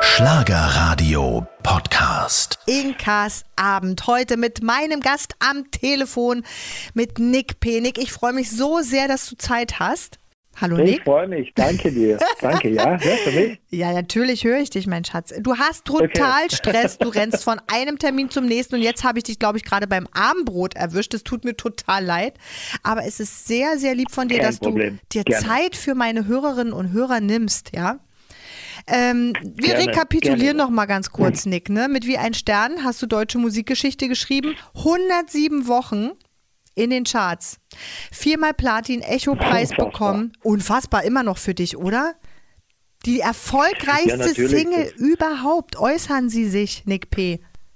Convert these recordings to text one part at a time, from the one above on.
Schlagerradio Podcast. Inkas Abend. Heute mit meinem Gast am Telefon, mit Nick P. Nick, ich freue mich so sehr, dass du Zeit hast. Hallo Nick. Ich freue mich, danke dir. Danke, ja, hörst du mich? Ja, natürlich höre ich dich, mein Schatz. Du hast total Stress, du rennst von einem Termin zum nächsten und jetzt habe ich dich, glaube ich, gerade beim Abendbrot erwischt. Es tut mir total leid, aber es ist sehr, sehr lieb von dir, Kein dass Problem. du dir Gerne. Zeit für meine Hörerinnen und Hörer nimmst, ja? Wir Gerne, rekapitulieren gerne. noch mal ganz kurz, Nick. Ne? Mit Wie ein Stern hast du deutsche Musikgeschichte geschrieben. 107 Wochen in den Charts. 4-mal Platin, Echo-Preis Unfassbar. bekommen. Unfassbar, immer noch für dich, oder? Die erfolgreichste Ja, natürlich. Single überhaupt. Äußern Sie sich, Nick P.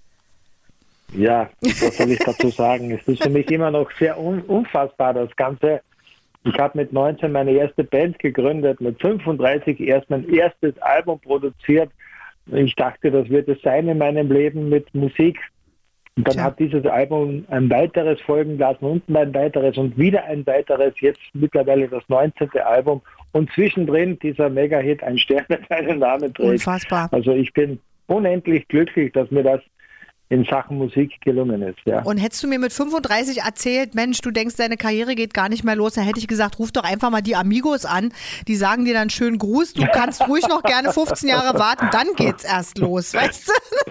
Ja, was soll ich dazu sagen? Es ist für mich immer noch sehr unfassbar, das Ganze. Ich habe mit 19 meine erste Band gegründet, mit 35 erst mein erstes Album produziert. Ich dachte, das wird es sein in meinem Leben mit Musik. Und dann Tja. hat dieses Album ein weiteres folgen lassen und ein weiteres und wieder ein weiteres, jetzt mittlerweile das 19. Album. Und zwischendrin dieser Mega-Hit Ein Stern mit seinem Namen trägt. Unfassbar. Also ich bin unendlich glücklich, dass mir das in Sachen Musik gelungen ist. Ja. Und hättest du mir mit 35 erzählt, Mensch, du denkst, deine Karriere geht gar nicht mehr los, dann hätte ich gesagt, ruf doch einfach mal die Amigos an. Die sagen dir dann schönen Gruß. Du kannst ruhig noch gerne 15 Jahre warten, dann geht's erst los, weißt du?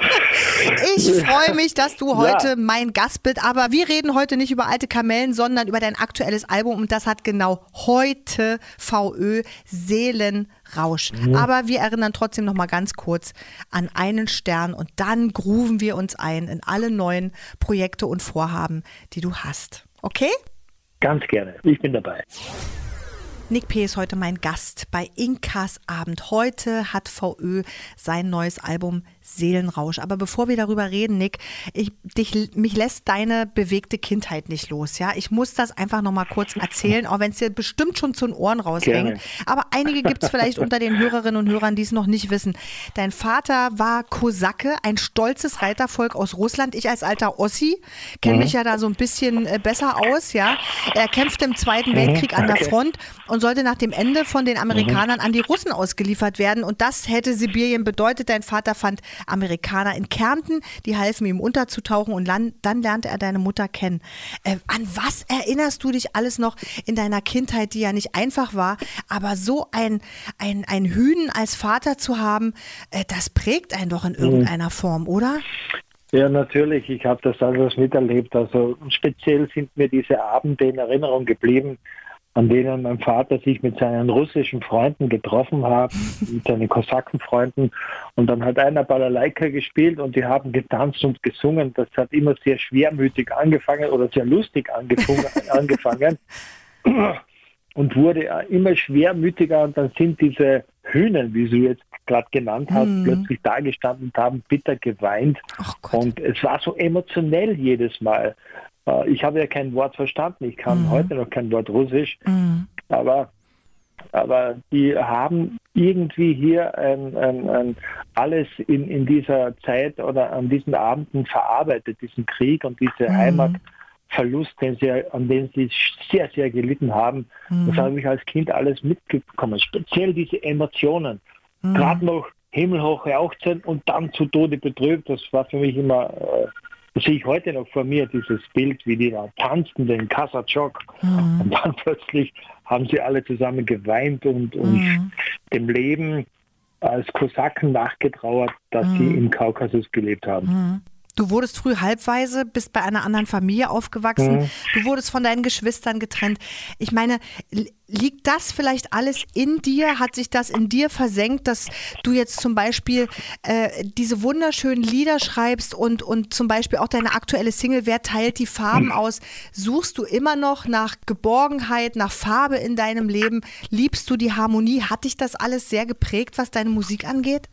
Ich freue mich, dass du heute mein Gast bist, aber wir reden heute nicht über alte Kamellen, sondern über dein aktuelles Album und das hat genau heute VÖ Seelenrausch. Aber wir erinnern trotzdem noch mal ganz kurz an einen Stern und dann grooven wir uns ein in alle neuen Projekte und Vorhaben, die du hast. Okay? Ganz gerne. Ich bin dabei. Nick P. ist heute mein Gast bei Inkas Abend. Heute hat VÖ sein neues Album Seelenrausch. Aber bevor wir darüber reden, Nick, mich lässt deine bewegte Kindheit nicht los. Ja? Ich muss das einfach noch mal kurz erzählen, auch wenn es dir bestimmt schon zu den Ohren raushängt. Gerne. Aber einige gibt es vielleicht unter den Hörerinnen und Hörern, die es noch nicht wissen. Dein Vater war Kosake, ein stolzes Reitervolk aus Russland. Ich als alter Ossi kenne mich ja da so ein bisschen besser aus. Ja? Er kämpfte im Zweiten Weltkrieg an der Front und sollte nach dem Ende von den Amerikanern an die Russen ausgeliefert werden. Und das hätte Sibirien bedeutet. Dein Vater fand Amerikaner in Kärnten, die halfen ihm unterzutauchen und dann lernte er deine Mutter kennen. An was erinnerst du dich alles noch in deiner Kindheit, die ja nicht einfach war, aber so ein Hünen als Vater zu haben, das prägt einen doch in irgendeiner Form, oder? Ja, natürlich. Ich habe das alles miterlebt. Also speziell sind mir diese Abende in Erinnerung geblieben, an denen mein Vater sich mit seinen russischen Freunden getroffen hat, mit seinen Kosakenfreunden. Und dann hat einer Balalaika gespielt und die haben getanzt und gesungen. Das hat immer sehr schwermütig angefangen oder sehr lustig angefangen und wurde immer schwermütiger. Und dann sind diese Hühnen, wie du jetzt gerade genannt hast, plötzlich dagestanden und haben bitter geweint. Ach Gott. Und es war so emotionell jedes Mal. Ich habe ja kein Wort verstanden. Ich kann heute noch kein Wort Russisch. Aber die haben irgendwie hier alles in dieser Zeit oder an diesen Abenden verarbeitet, diesen Krieg und diese Heimatverlust, an den sie sehr, sehr gelitten haben. Das habe ich als Kind alles mitbekommen. Speziell diese Emotionen. Gerade noch himmelhoch jauchzen und dann zu Tode betrübt. Das war für mich immer... Das sehe ich heute noch vor mir, dieses Bild, wie die da tanzten, den Kasachok. Und dann plötzlich haben sie alle zusammen geweint und dem Leben als Kosaken nachgetrauert, dass sie im Kaukasus gelebt haben. Du wurdest früh halbwaise, bist bei einer anderen Familie aufgewachsen. Du wurdest von deinen Geschwistern getrennt. Ich meine, liegt das vielleicht alles in dir? Hat sich das in dir versenkt, dass du jetzt zum Beispiel diese wunderschönen Lieder schreibst und zum Beispiel auch deine aktuelle Single Wer teilt die Farben aus? Suchst du immer noch nach Geborgenheit, nach Farbe in deinem Leben? Liebst du die Harmonie? Hat dich das alles sehr geprägt, was deine Musik angeht?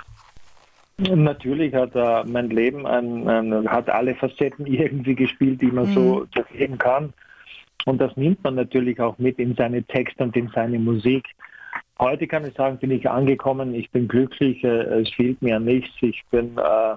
Natürlich hat mein Leben hat alle Facetten irgendwie gespielt, die man so leben kann. Und das nimmt man natürlich auch mit in seine Texte und in seine Musik. Heute kann ich sagen, bin ich angekommen, ich bin glücklich, es fehlt mir an nichts. Ich bin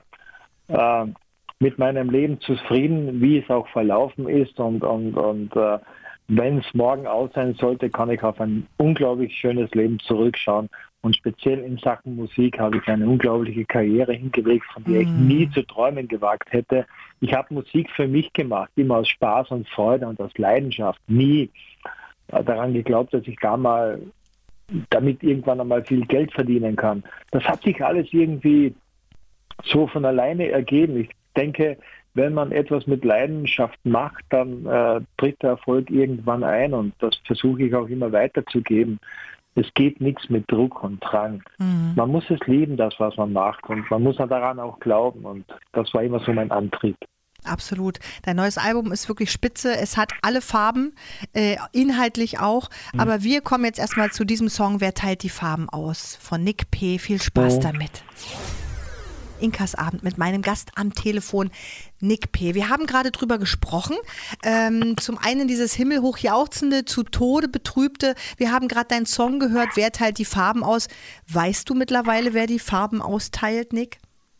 mit meinem Leben zufrieden, wie es auch verlaufen ist. Und wenn es morgen aus sein sollte, kann ich auf ein unglaublich schönes Leben zurückschauen. Und speziell in Sachen Musik habe ich eine unglaubliche Karriere hingelegt, von der ich nie zu träumen gewagt hätte. Ich habe Musik für mich gemacht, immer aus Spaß und Freude und aus Leidenschaft. Nie daran geglaubt, dass ich da mal damit irgendwann einmal viel Geld verdienen kann. Das hat sich alles irgendwie so von alleine ergeben. Ich denke, wenn man etwas mit Leidenschaft macht, dann tritt der Erfolg irgendwann ein, und das versuche ich auch immer weiterzugeben. Es geht nichts mit Druck und Drang. Man muss es lieben, das, was man macht, und man muss daran auch glauben, und das war immer so mein Antrieb. Absolut. Dein neues Album ist wirklich spitze. Es hat alle Farben, inhaltlich auch. Aber wir kommen jetzt erstmal zu diesem Song Wer teilt die Farben aus? Von Nick P. Viel Spaß damit. Inkas Abend mit meinem Gast am Telefon, Nick P. Wir haben gerade drüber gesprochen. Zum einen dieses himmelhoch jauchzende, zu Tode betrübte. Wir haben gerade deinen Song gehört, Wer teilt die Farben aus? Weißt du mittlerweile, wer die Farben austeilt, Nick?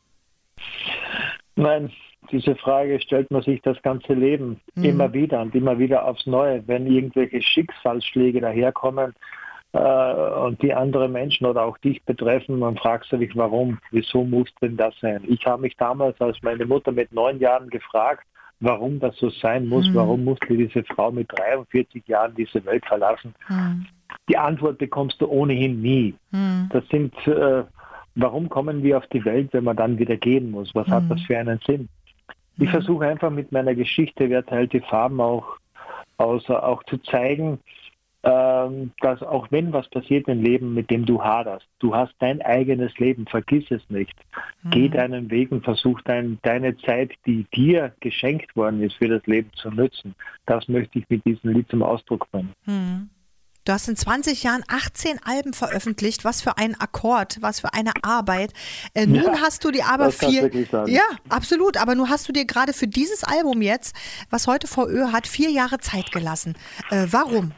Nein, diese Frage stellt man sich das ganze Leben immer wieder und immer wieder aufs Neue, wenn irgendwelche Schicksalsschläge daherkommen und die andere Menschen oder auch dich betreffen, man fragt sich, warum, wieso muss denn das sein? Ich habe mich damals, als meine Mutter mit 9 Jahren gefragt, warum das so sein muss, warum musste diese Frau mit 43 Jahren diese Welt verlassen? Die Antwort bekommst du ohnehin nie. Das sind, warum kommen wir auf die Welt, wenn man dann wieder gehen muss? Was hat das für einen Sinn? Ich versuche einfach mit meiner Geschichte, Wer teilt die Farben auch zu zeigen, dass auch wenn was passiert im Leben, mit dem du haderst, du hast dein eigenes Leben, vergiss es nicht. Geh deinen Weg und versuch deine Zeit, die dir geschenkt worden ist, für das Leben zu nutzen. Das möchte ich mit diesem Lied zum Ausdruck bringen. Du hast in 20 Jahren 18 Alben veröffentlicht. Was für ein Akkord, was für eine Arbeit. Nun hast du dir aber ja, absolut. Aber nun hast du dir gerade für dieses Album jetzt, was heute VÖ hat, 4 Jahre Zeit gelassen. Warum?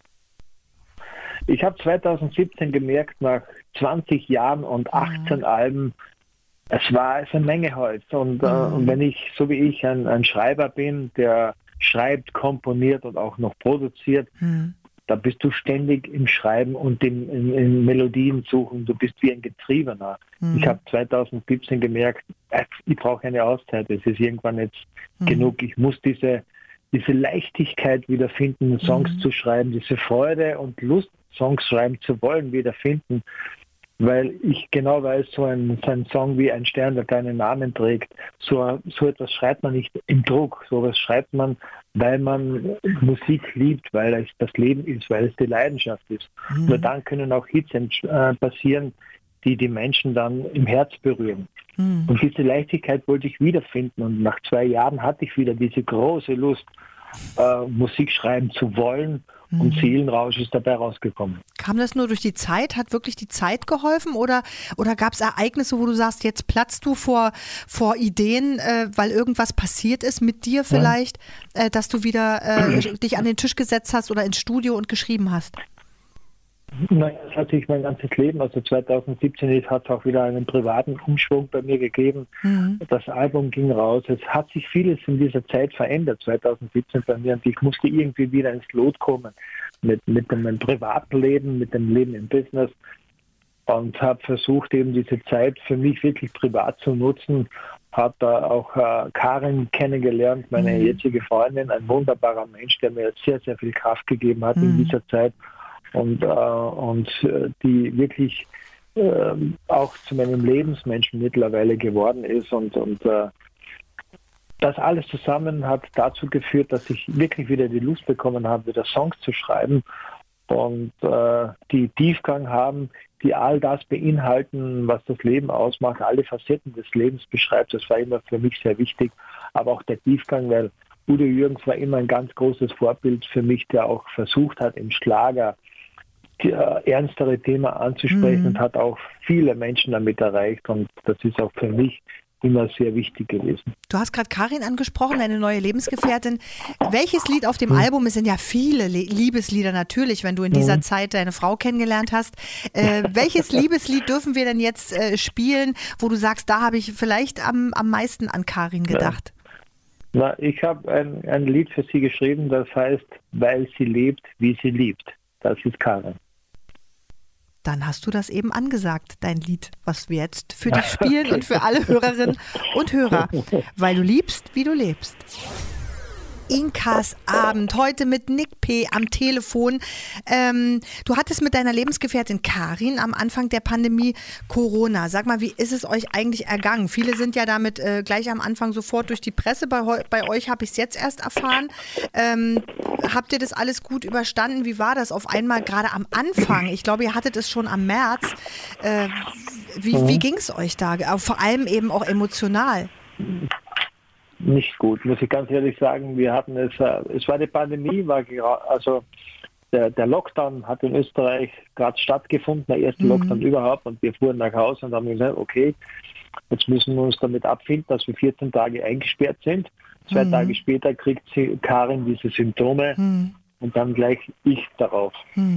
Ich habe 2017 gemerkt, nach 20 Jahren und 18 Alben, es war eine Menge Holz. Und wenn ich, so wie ich, ein Schreiber bin, der schreibt, komponiert und auch noch produziert, da bist du ständig im Schreiben und in Melodien suchen. Du bist wie ein Getriebener. Ich habe 2017 gemerkt, ich brauche eine Auszeit. Es ist irgendwann jetzt genug. Ich muss diese Leichtigkeit wiederfinden, Songs zu schreiben, diese Freude und Lust, Songs schreiben zu wollen, wiederfinden. Weil ich genau weiß, so ein Song wie Ein Stern, der keinen Namen trägt, so etwas schreibt man nicht im Druck. So etwas schreibt man, weil man Musik liebt, weil es das Leben ist, weil es die Leidenschaft ist. Nur dann können auch Hits passieren, die Menschen dann im Herz berühren. Und diese Leichtigkeit wollte ich wiederfinden. Und nach 2 Jahren hatte ich wieder diese große Lust, Musik schreiben zu wollen. Und Seelenrausch ist dabei rausgekommen. Kam das nur durch die Zeit? Hat wirklich die Zeit geholfen? Oder gab es Ereignisse, wo du sagst, jetzt platzt du vor Ideen, weil irgendwas passiert ist mit dir vielleicht, dass du wieder dich an den Tisch gesetzt hast oder ins Studio und geschrieben hast? Nein, das hat sich mein ganzes Leben, also 2017 hat es auch wieder einen privaten Umschwung bei mir gegeben. Das Album ging raus. Es hat sich vieles in dieser Zeit verändert, 2017 bei mir, und ich musste irgendwie wieder ins Lot kommen mit meinem privaten Leben, mit dem Leben im Business, und habe versucht, eben diese Zeit für mich wirklich privat zu nutzen. Habe da auch Karin kennengelernt, meine jetzige Freundin, ein wunderbarer Mensch, der mir sehr, sehr viel Kraft gegeben hat in dieser Zeit. Und die wirklich auch zu meinem Lebensmenschen mittlerweile geworden ist. Und das alles zusammen hat dazu geführt, dass ich wirklich wieder die Lust bekommen habe, wieder Songs zu schreiben und die Tiefgang haben, die all das beinhalten, was das Leben ausmacht, alle Facetten des Lebens beschreibt. Das war immer für mich sehr wichtig, aber auch der Tiefgang, weil Udo Jürgens war immer ein ganz großes Vorbild für mich, der auch versucht hat, im Schlager ernstere Themen anzusprechen und hat auch viele Menschen damit erreicht, und das ist auch für mich immer sehr wichtig gewesen. Du hast gerade Karin angesprochen, deine neue Lebensgefährtin. Welches Lied auf dem Album, es sind ja viele Liebeslieder natürlich, wenn du in dieser Zeit deine Frau kennengelernt hast, welches Liebeslied dürfen wir denn jetzt spielen, wo du sagst, da habe ich vielleicht am meisten an Karin gedacht? Ich habe ein Lied für sie geschrieben, das heißt, weil sie lebt, wie sie liebt. Das ist Karin. dann hast du das eben angesagt, dein Lied, was wir jetzt für dich spielen und für alle Hörerinnen und Hörer, weil du liebst, wie du lebst. Inkas Abend, heute mit Nick P. am Telefon. Du hattest mit deiner Lebensgefährtin Karin am Anfang der Pandemie Corona. Sag mal, wie ist es euch eigentlich ergangen? Viele sind ja damit gleich am Anfang sofort durch die Presse. Bei euch habe ich es jetzt erst erfahren. Habt ihr das alles gut überstanden? Wie war das auf einmal gerade am Anfang? Ich glaube, ihr hattet es schon am März. Wie ging es euch da? Vor allem eben auch emotional. Nicht gut, muss ich ganz ehrlich sagen. Wir hatten es war die Pandemie, also der Lockdown hat in Österreich gerade stattgefunden, der erste Lockdown überhaupt, und wir fuhren nach Hause und haben gesagt, okay, jetzt müssen wir uns damit abfinden, dass wir 14 Tage eingesperrt sind. 2 Tage später kriegt Karin diese Symptome und dann gleich ich darauf.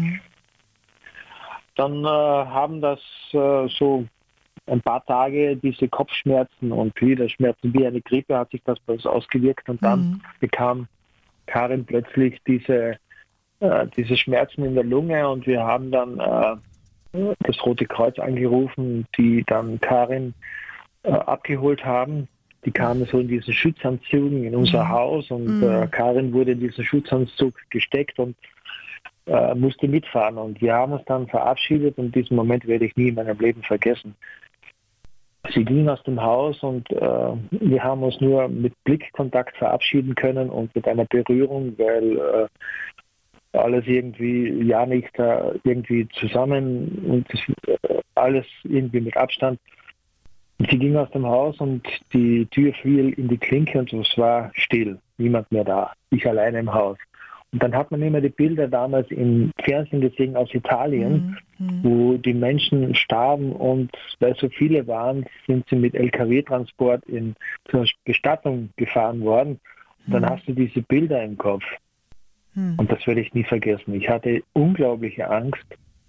Dann haben das so ein paar Tage diese Kopfschmerzen und Gliederschmerzen wie eine Grippe hat sich das bei uns ausgewirkt, und dann bekam Karin plötzlich diese Schmerzen in der Lunge, und wir haben dann das Rote Kreuz angerufen, die dann Karin abgeholt haben. Die kamen so in diesen Schutzanzügen in unser Haus, und Karin wurde in diesen Schutzanzug gesteckt und musste mitfahren, und wir haben uns dann verabschiedet, und diesen Moment werde ich nie in meinem Leben vergessen. Sie ging aus dem Haus, und wir haben uns nur mit Blickkontakt verabschieden können und mit einer Berührung, weil alles irgendwie nicht irgendwie zusammen und alles irgendwie mit Abstand. Sie ging aus dem Haus und die Tür fiel in die Klinke und es war still, niemand mehr da, ich alleine im Haus. Und dann hat man immer die Bilder damals im Fernsehen gesehen aus Italien, wo die Menschen starben, und weil so viele waren, sind sie mit LKW-Transport zur Bestattung gefahren worden. Und dann hast du diese Bilder im Kopf. Und das werde ich nie vergessen. Ich hatte unglaubliche Angst,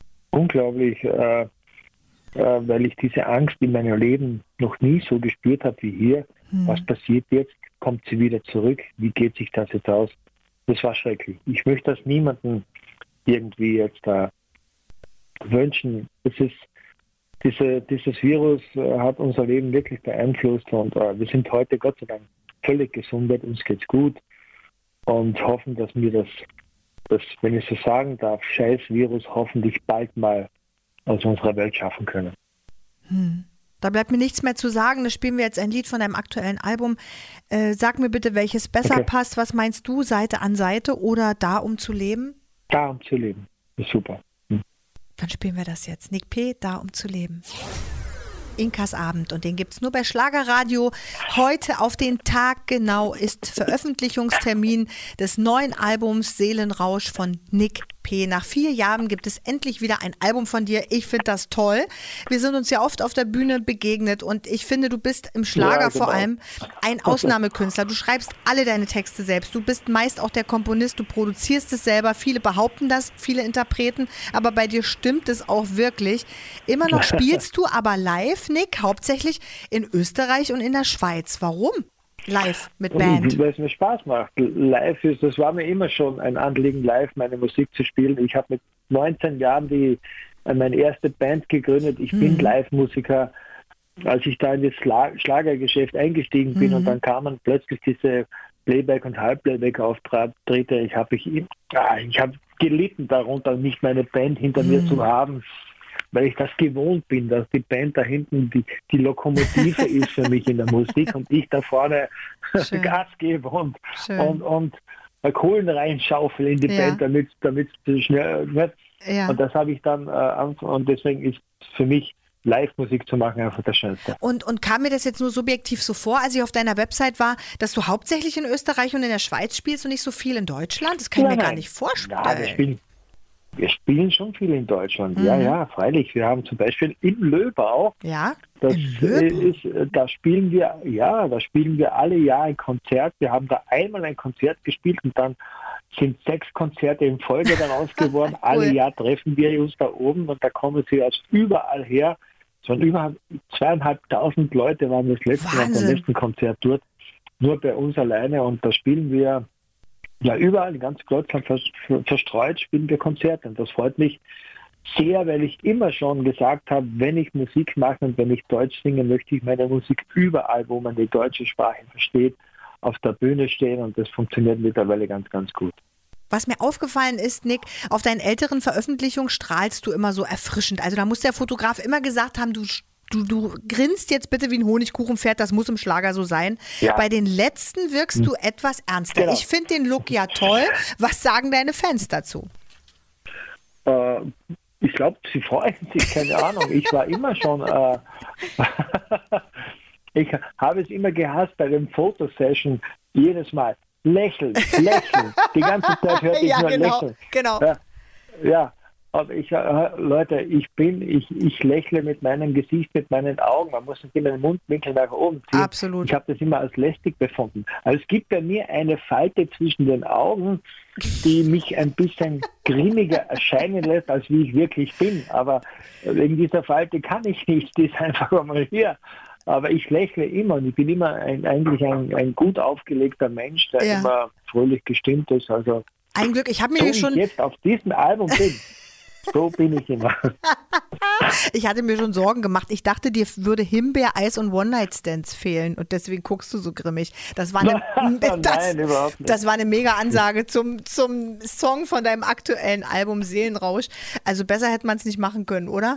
weil ich diese Angst in meinem Leben noch nie so gespürt habe wie hier. Was passiert jetzt? Kommt sie wieder zurück? Wie geht sich das jetzt aus? Das war schrecklich. Ich möchte das niemandem irgendwie jetzt wünschen. Dieses Virus hat unser Leben wirklich beeinflusst, und wir sind heute Gott sei Dank völlig gesund, uns geht's gut, und hoffen, dass wir das, wenn ich so sagen darf, scheiß Virus hoffentlich bald mal aus unserer Welt schaffen können. Da bleibt mir nichts mehr zu sagen. Da spielen wir jetzt ein Lied von deinem aktuellen Album. Sag mir bitte, welches besser passt. Was meinst du, Seite an Seite oder Da um zu leben? Da um zu leben. Ist super. Dann spielen wir das jetzt. Nick P., Da um zu leben. Inkas Abend, und den gibt es nur bei Schlagerradio. Heute auf den Tag genau ist Veröffentlichungstermin des neuen Albums Seelenrausch von Nick P. Nach 4 Jahren gibt es endlich wieder ein Album von dir. Ich finde das toll. Wir sind uns ja oft auf der Bühne begegnet, und ich finde, du bist im Schlager vor allem ein Ausnahmekünstler. Du schreibst alle deine Texte selbst. Du bist meist auch der Komponist. Du produzierst es selber. Viele behaupten das, viele Interpreten, aber bei dir stimmt es auch wirklich. Immer noch spielst du aber live, Nick, hauptsächlich in Österreich und in der Schweiz. Warum? Live mit Band. Weil es mir Spaß macht. Das war mir immer schon ein Anliegen, live meine Musik zu spielen. Ich habe mit 19 Jahren meine erste Band gegründet. Ich bin Live-Musiker. Als ich da in das Schlagergeschäft eingestiegen bin, und dann kamen plötzlich diese Playback- und Halbplayback-Auftritte. Ich habe gelitten darunter, nicht meine Band hinter mir zu haben, weil ich das gewohnt bin, dass die Band da hinten die Lokomotive ist für mich in der Musik, und ich da vorne Gas gebe und Kohlen reinschaufel in die Band, damit es schnell wird. Ja. Und das habe ich dann und deswegen ist für mich Live-Musik zu machen einfach das Schönste. Und kam mir das jetzt nur subjektiv so vor, als ich auf deiner Website war, dass du hauptsächlich in Österreich und in der Schweiz spielst und nicht so viel in Deutschland? Das kann ich mir gar nicht vorstellen. Ja, wir spielen schon viel in Deutschland. Ja, freilich. Wir haben zum Beispiel in Löbau, da spielen wir alle Jahr ein Konzert. Wir haben da einmal ein Konzert gespielt, und dann sind 6 Konzerte in Folge daraus geworden. Cool. Alle Jahr treffen wir uns da oben, und da kommen sie aus überall her. Es waren über 2.500 Leute waren das beim letzten Konzert dort. Nur bei uns alleine, und da spielen wir überall in ganz Deutschland verstreut, spielen wir Konzerte, und das freut mich. sehr, weil ich immer schon gesagt habe, wenn ich Musik mache und wenn ich Deutsch singe, möchte ich meine Musik überall, wo man die deutsche Sprache versteht, auf der Bühne stehen und das funktioniert mittlerweile ganz, ganz gut. Was mir aufgefallen ist, Nick, auf deinen älteren Veröffentlichungen strahlst du immer so erfrischend. Also da muss der Fotograf immer gesagt haben, du grinst jetzt bitte wie ein Honigkuchenpferd, das muss im Schlager so sein. Ja. Bei den letzten wirkst du etwas ernster. Genau. Ich finde den Look ja toll. Was sagen deine Fans dazu? Ich glaube, sie freuen sich, keine Ahnung. Ich war immer schon, ich habe es immer gehasst bei den Fotosession, jedes Mal. Lächeln. Die ganze Zeit hörte ich nur lächeln. Genau. Ja, aber Leute, ich lächle mit meinem Gesicht, mit meinen Augen. Man muss nicht immer den Mundwinkel nach oben ziehen. Absolut. Ich habe das immer als lästig befunden. Also es gibt bei mir eine Falte zwischen den Augen, die mich ein bisschen grimmiger erscheinen lässt, als wie ich wirklich bin. Aber wegen dieser Falte kann ich nicht. Die ist einfach einmal hier. Aber ich lächle immer und ich bin immer eigentlich ein gut aufgelegter Mensch, der immer fröhlich gestimmt ist. Also ein Glück, ich habe mir schon jetzt auf diesem Album bin. So bin ich immer. Ich hatte mir schon Sorgen gemacht. Ich dachte, dir würde Himbeereis und One-Night-Stands fehlen und deswegen guckst du so grimmig. Das war eine, Nein, überhaupt nicht. Das war eine mega Ansage zum Song von deinem aktuellen Album Seelenrausch. Also besser hätte man es nicht machen können, oder?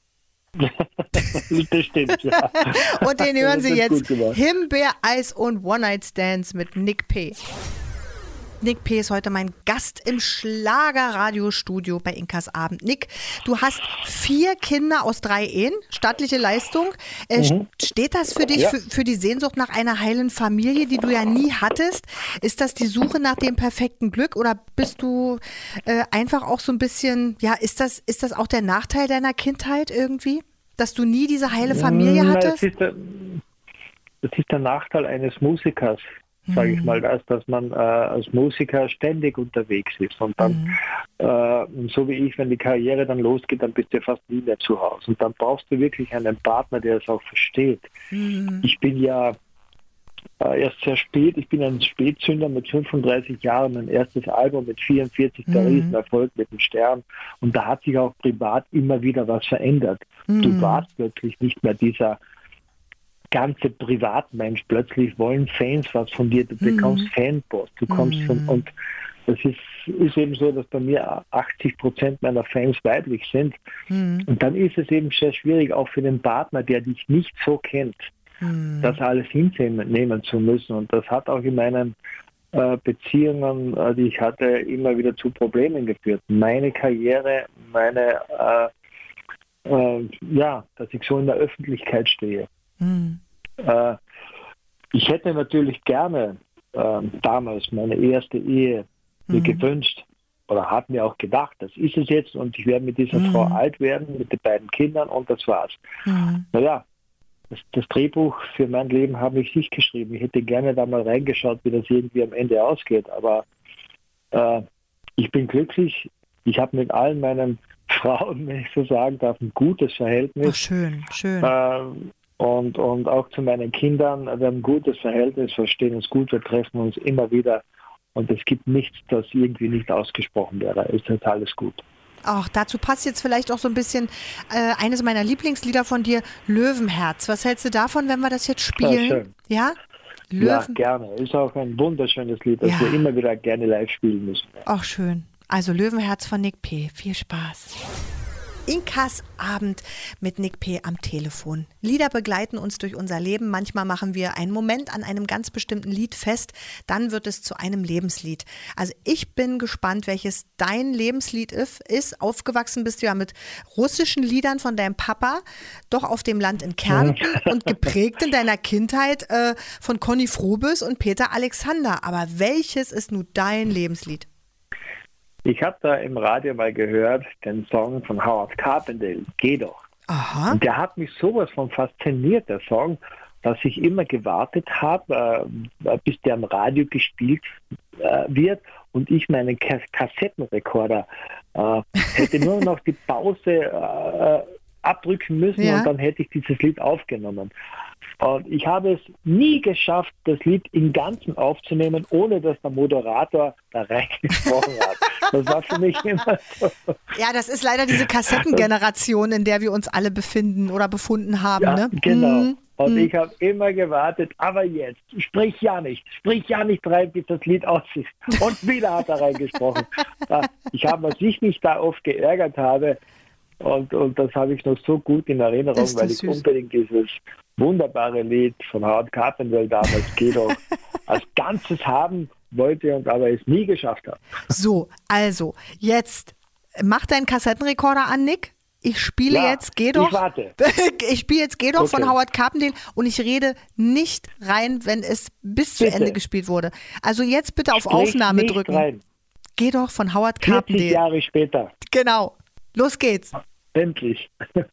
Das stimmt, ja. Und den hören Sie jetzt. Himbeereis und One-Night-Stands mit Nick P. Nick P. ist heute mein Gast im Schlager-Radiostudio bei Inkas Abend. Nick, du hast 4 Kinder aus 3 Ehen, stattliche Leistung. Steht das für dich, für die Sehnsucht nach einer heilen Familie, die du ja nie hattest? Ist das die Suche nach dem perfekten Glück oder bist du einfach auch so ein bisschen, ja, ist das auch der Nachteil deiner Kindheit irgendwie, dass du nie diese heile Familie hattest? Das ist der Nachteil eines Musikers. Sage ich mal, dass man als Musiker ständig unterwegs ist und dann, so wie ich, wenn die Karriere dann losgeht, dann bist du fast nie mehr zu Hause und dann brauchst du wirklich einen Partner, der es auch versteht. Ich bin ja erst sehr spät, ich bin ein Spätzünder mit 35 Jahren, mein erstes Album mit 44, der Riesenerfolg mit dem Stern und da hat sich auch privat immer wieder was verändert. Du warst plötzlich nicht mehr dieser ganze Privatmensch, plötzlich wollen Fans was von dir, du bekommst Fanpost, du kommst von, und das ist eben so, dass bei mir 80% meiner Fans weiblich sind und dann ist es eben sehr schwierig, auch für den Partner, der dich nicht so kennt, das alles hinnehmen zu müssen und das hat auch in meinen Beziehungen, die ich hatte, immer wieder zu Problemen geführt. Meine Karriere, dass ich so in der Öffentlichkeit stehe. Ich hätte natürlich gerne damals meine erste Ehe mir gewünscht oder habe mir auch gedacht, das ist es jetzt und ich werde mit dieser Frau alt werden, mit den beiden Kindern und das war's. Naja, das Drehbuch für mein Leben habe ich nicht geschrieben. Ich hätte gerne da mal reingeschaut, wie das irgendwie am Ende ausgeht, aber ich bin glücklich. Ich habe mit allen meinen Frauen, wenn ich so sagen darf, ein gutes Verhältnis. Oh, schön. Und auch zu meinen Kindern, wir haben ein gutes Verhältnis, verstehen uns gut, wir treffen uns immer wieder und es gibt nichts, das irgendwie nicht ausgesprochen wäre. Es ist alles gut. Auch dazu passt jetzt vielleicht auch so ein bisschen eines meiner Lieblingslieder von dir, Löwenherz. Was hältst du davon, wenn wir das jetzt spielen? Ja, schön. Ja? Ja, gerne. Ist auch ein wunderschönes Lied, das wir immer wieder gerne live spielen müssen. Auch schön. Also Löwenherz von Nick P. Viel Spaß. Inkas Abend mit Nick P. am Telefon. Lieder begleiten uns durch unser Leben. Manchmal machen wir einen Moment an einem ganz bestimmten Lied fest, dann wird es zu einem Lebenslied. Also ich bin gespannt, welches dein Lebenslied ist. Aufgewachsen bist du ja mit russischen Liedern von deinem Papa, doch auf dem Land in Kärnten und geprägt in deiner Kindheit von Conny Frobös und Peter Alexander. Aber welches ist nun dein Lebenslied? Ich habe da im Radio mal gehört, den Song von Howard Carpendale, Geh doch. Aha. Und der hat mich sowas von fasziniert, der Song, dass ich immer gewartet habe, bis der am Radio gespielt wird und ich meinen Kassettenrekorder hätte nur noch die Pause abdrücken müssen Ja. und dann hätte ich dieses Lied aufgenommen. Und ich habe es nie geschafft, das Lied im Ganzen aufzunehmen, ohne dass der Moderator da reingesprochen hat. Das war für mich immer so. Ja, das ist leider diese Kassettengeneration, in der wir uns alle befinden oder befunden haben. Ja, Ne? genau. Und ich habe immer gewartet, aber jetzt, sprich ja nicht rein, bis das Lied aus ist. Und wieder hat er reingesprochen. Ich habe, was ich mich da oft geärgert habe, und das habe ich noch so gut in Erinnerung, Ist das weil ich süß. unbedingt dieses wunderbare Lied von Howard Carpendale damals, Geh doch, als Ganzes haben wollte und aber es nie geschafft habe. So, also, jetzt mach deinen Kassettenrekorder an, Nick. Ich spiele Ja, jetzt Geh doch. ich warte. Ich spiele jetzt Geh doch von Okay. Howard Carpendale und ich rede nicht rein, wenn es bis zu Bitte. Ende gespielt wurde. Also jetzt bitte auf Sprich Aufnahme nicht drücken. rein. Geh doch von Howard 40 Carpendale. Jahre später, Genau. Los geht's. endlich.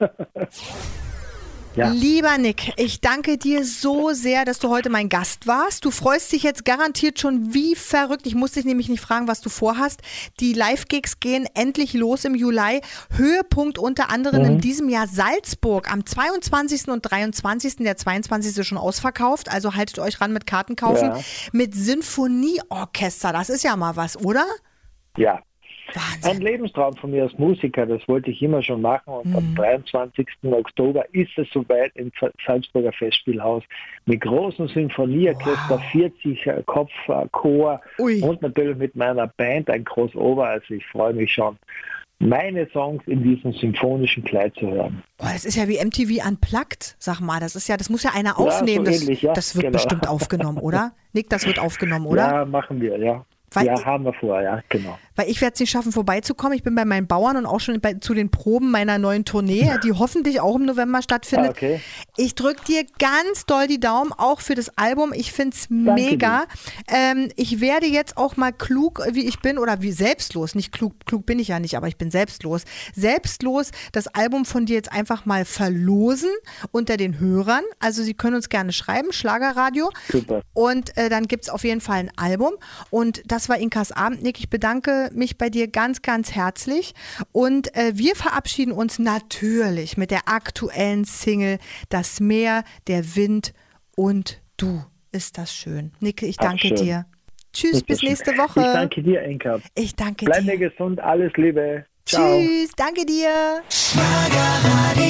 Ja. Lieber Nick, ich danke dir so sehr, dass du heute mein Gast warst. Du freust dich jetzt garantiert schon wie verrückt. Ich muss dich nämlich nicht fragen, was du vorhast. Die Live-Gigs gehen endlich los im Juli. Höhepunkt unter anderem in diesem Jahr Salzburg am 22. und 23. Der 22. ist schon ausverkauft, also haltet euch ran mit Karten kaufen. Ja. Mit Sinfonieorchester, das ist ja mal was, oder? Ja. Wahnsinn. Ein Lebenstraum von mir als Musiker, das wollte ich immer schon machen und am 23. Oktober ist es soweit im Salzburger Festspielhaus mit großem Sinfonieorchester, 40 Kopfchor Ui. und natürlich mit meiner Band ein Crossover, also ich freue mich schon, meine Songs in diesem symphonischen Kleid zu hören. Boah, das ist ja wie MTV Unplugged, sag mal. Das muss ja einer aufnehmen. so ähnlich, ja, das wird genau. bestimmt aufgenommen, oder? Nick, das wird aufgenommen, oder? Ja, machen wir, ja. Weil- ja, haben wir vor, ja, genau. Weil ich werde es nicht schaffen, vorbeizukommen. Ich bin bei meinen Bauern und auch schon zu den Proben meiner neuen Tournee, die hoffentlich auch im November stattfindet. Ah, okay. Ich drücke dir ganz doll die Daumen, auch für das Album. Ich finde es mega. Ich werde jetzt auch mal klug, wie ich bin, oder wie selbstlos, nicht klug bin ich ja nicht, aber ich bin selbstlos, das Album von dir jetzt einfach mal verlosen unter den Hörern. Also Sie können uns gerne schreiben, Schlagerradio. Super. Und dann gibt es auf jeden Fall ein Album. Und das war Inkas Abend, Nick. Ich bedanke mich bei dir ganz, ganz herzlich. Und wir verabschieden uns natürlich mit der aktuellen Single Das Meer, der Wind und du. Ist das schön. Nick, ich danke schön. dir. Tschüss, bis nächste Woche. Ich danke dir, Inka. Ich danke Bleib mir dir. gesund, alles Liebe. Ciao. Tschüss, danke dir. Schlagerradio.